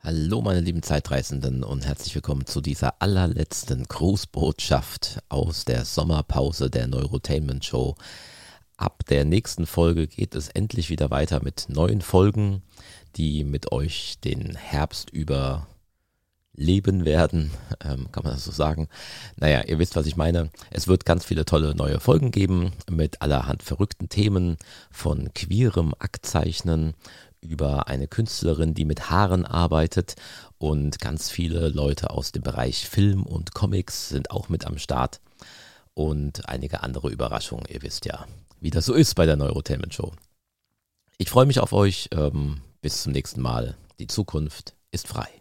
Hallo meine lieben Zeitreisenden und herzlich willkommen zu dieser allerletzten Grußbotschaft aus der Sommerpause der Neurotainment Show. Ab der nächsten Folge geht es endlich wieder weiter mit neuen Folgen, die mit euch den Herbst über leben werden, kann man das so sagen. Naja, ihr wisst, was ich meine. Es wird ganz viele tolle neue Folgen geben mit allerhand verrückten Themen, von queerem Aktzeichnen über eine Künstlerin, die mit Haaren arbeitet, und ganz viele Leute aus dem Bereich Film und Comics sind auch mit am Start und einige andere Überraschungen. Ihr wisst ja, wie das so ist bei der Neurotainment Show. Ich freue mich auf euch. Bis zum nächsten Mal. Die Zukunft ist frei.